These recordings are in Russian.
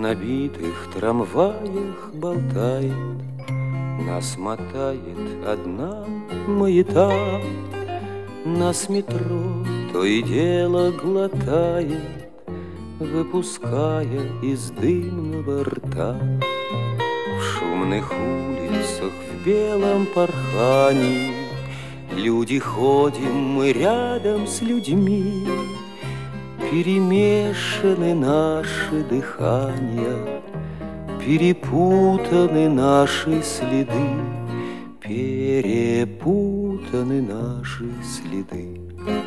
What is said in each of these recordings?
набитых трамваях болтает, нас мотает одна маята. Нас метро то и дело глотает, выпуская из дымного рта. В шумных улицах в белом порхании люди ходим, мы рядом с людьми. Перемешаны наши дыхания, перепутаны наши следы, перепутаны наши следы.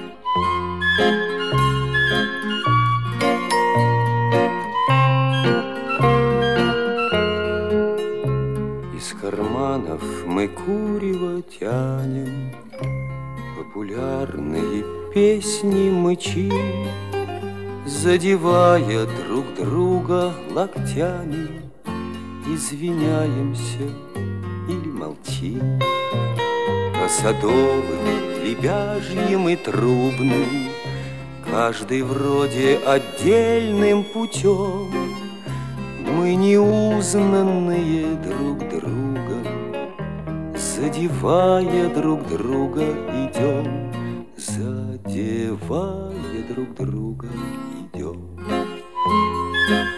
Из карманов мы курево тянем, популярные песни мычим, задевая друг друга локтями, извиняемся или молчим. По садовым, лебяжьим и трубным, каждый вроде отдельным путем, мы неузнанные друг другом, задевая друг друга идем, задевая друг друга идем.